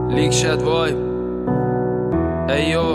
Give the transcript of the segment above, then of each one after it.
لیک شد وای ایو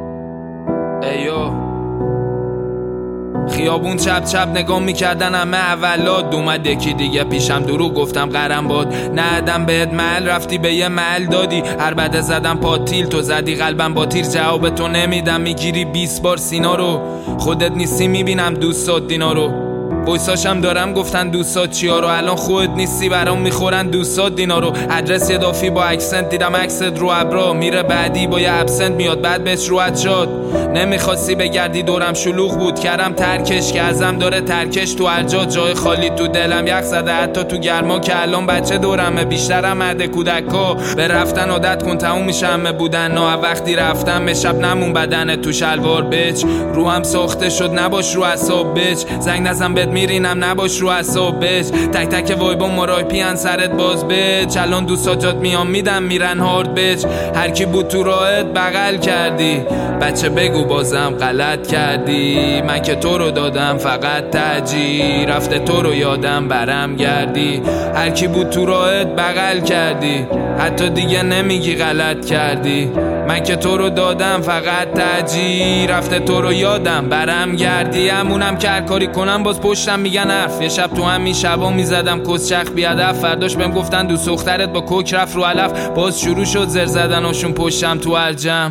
خیابون چپ چپ نگاه میکردن همه اولاد اومد یکی دیگه پیشم دروغ گفتم قرم باد ندم بهت محل رفتی به یه محل دادی هر بعد زدم پاتیل تو زدی قلبم با تیر جواب تو نمیدم میگیری 20 بار سینا رو خودت نیستی میبینم دوستات دینا رو بویساشم دارم گفتن دوستات چیا رو الان خودت نیستی برام میخورن دوستات دینا رو ادرس یدافی با اکسنت دیدم عکست رو ابرا میره بعدی با یه ابسنت میاد بعد بهش روحت شد نمیخواستی بگردی دورم شلوغ بود کردم ترکش که ازم داره ترکش تو هر جای خالی تو دلم یخ زده حتی تو گرما که الان بچه دورمه بیشترم مرد کودکا به رفتن عادت کن تموم میشه همه بودن نه وقتی رفتم به شب نمون بدن تو شلوار بچ روحم ساخته شد نباش رو اعصاب بچ زنگ نزن بهت میرینم نباش رو اعصاب بچ تک تک وایبا مرایپیان سرت باز بچ الان دوستا جات میام میدم میرن هارد بچ هر کی بود تو راهت بغل کردی بچه بگو بازم غلط کردی من که تو رو دادم فقط ترجیح رفته تو رو یادم برم گردی هر کی بود تو راهت بغل کردی حتی دیگه نمیگی غلط کردی من که تو رو دادم فقط ترجیح رفته تو رو یادم برم گردی همونم که هر کاری کنم باز پشتم میگن حرف یه شب تو همین شبا میزدم کسچخ بیادف فرداش بهم گفتن دوست دخترت با کوک رفت رو علف باز شروع شد زر زدناشون پشتم تو هر جمع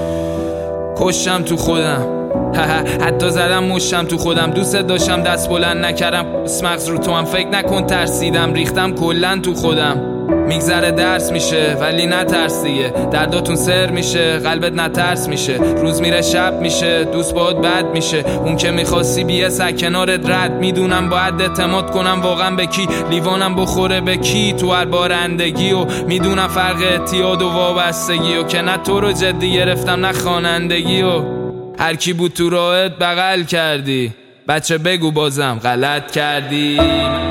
کشم تو خودم حتی زدم مشتم تو خودم دوست داشتم دست بلند نکردم مغز رو تو هم فکر نکن ترسیدم ریختم کلن تو خودم میگذره درس میشه ولی نترس دیگه درداتون سر میشه قلبت نترس میشه روز میره شب میشه دوست باهات بد میشه اون که میخواستی بیه سک کنارت رد میدونم باید اعتماد کنم واقعا به کی لیوانم بخوره به کی تو هر بارندگی و میدونم فرق اعتیاد و وابستگی و که نه تو رو جدی گرفتم نه خوانندگی و هر کی بود تو راهت بغل کردی بچه بگو بازم غلط کردی